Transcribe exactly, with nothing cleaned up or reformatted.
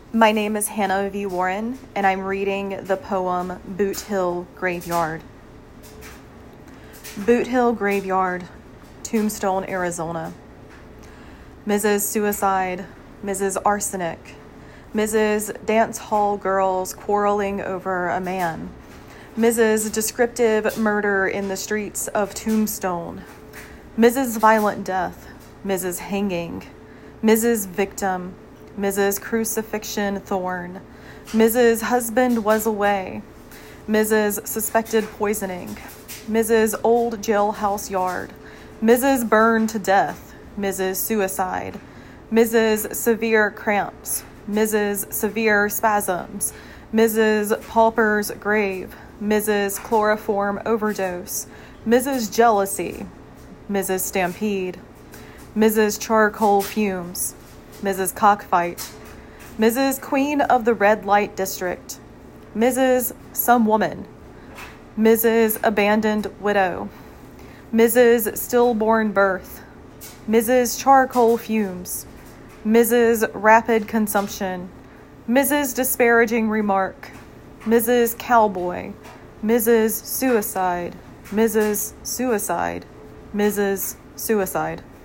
My name is Hannah V. Warren, and I'm reading the poem Boot Hill Graveyard. Boot Hill Graveyard, Tombstone, Arizona. Missus Suicide, Missus Arsenic, Missus Dance Hall Girls quarreling over a man, Missus Descriptive Murder in the streets of Tombstone, Missus Violent Death, Missus Hanging, Missus Victim, Missus Crucifixion Thorn, Missus Husband Was Away, Missus Suspected Poisoning, Missus Old Jailhouse Yard, Missus Burned to Death, Missus Suicide, Missus Severe Cramps, Missus Severe Spasms, Missus Pauper's Grave, Missus Chloroform Overdose, Missus Jealousy, Missus Stampede, Missus Charcoal Fumes, Missus Cockfight, Missus Queen of the Red Light District, Missus Some Woman, Missus Abandoned Widow, Missus Stillborn Birth, Missus Charcoal Fumes, Missus Rapid Consumption, Missus Disparaging Remark, Missus Cowboy, Missus Suicide, Missus Suicide, Missus Suicide.